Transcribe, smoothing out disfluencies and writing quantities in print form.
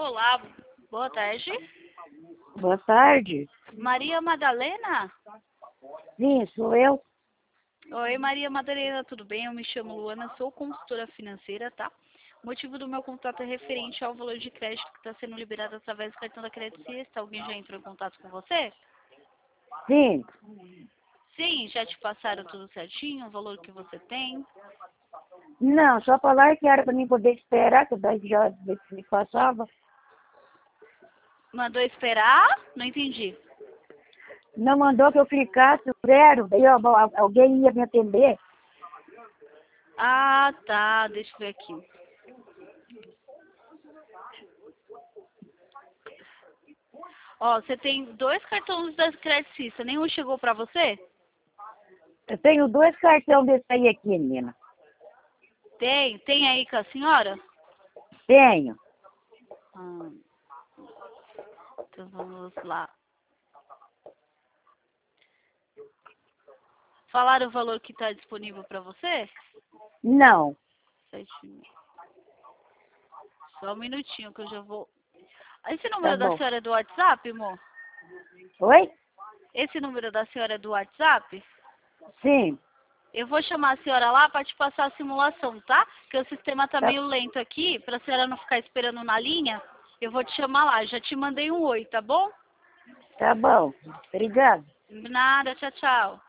Olá, boa tarde. Boa tarde. Maria Madalena? Sim, sou eu. Oi, Maria Madalena, tudo bem? Eu me chamo Luana, sou consultora financeira, tá? O motivo do meu contato é referente ao valor de crédito que está sendo liberado através do cartão da Credit Suisse. Alguém já entrou em contato com você? Sim. Sim, já te passaram tudo certinho, o valor que você tem? Não, só falar que era para mim poder esperar, que daí já me passava. Mandou esperar? Não entendi. Não mandou que eu ficasse zero, daí alguém ia me atender. Ah, tá, deixa eu ver aqui. Ó, você tem 2 cartões da Credit Suisse, nenhum chegou pra você? Eu tenho 2 cartões desse aí aqui, menina. Tem aí com a senhora? Tenho. Ah, então vamos lá. Falaram o valor que está disponível para você? Não. 7.000. Só um minutinho que eu já vou. Esse Tá número da bom. senhora é do WhatsApp, amor? Oi? Esse número da senhora é do WhatsApp? Sim. Eu vou chamar a senhora lá para te passar a simulação, tá? Porque o sistema tá Tá, meio lento aqui, para a senhora não ficar esperando na linha. Eu vou te chamar lá. Já te mandei um oi, tá bom? tá bom. Obrigado. Nada, tchau, tchau.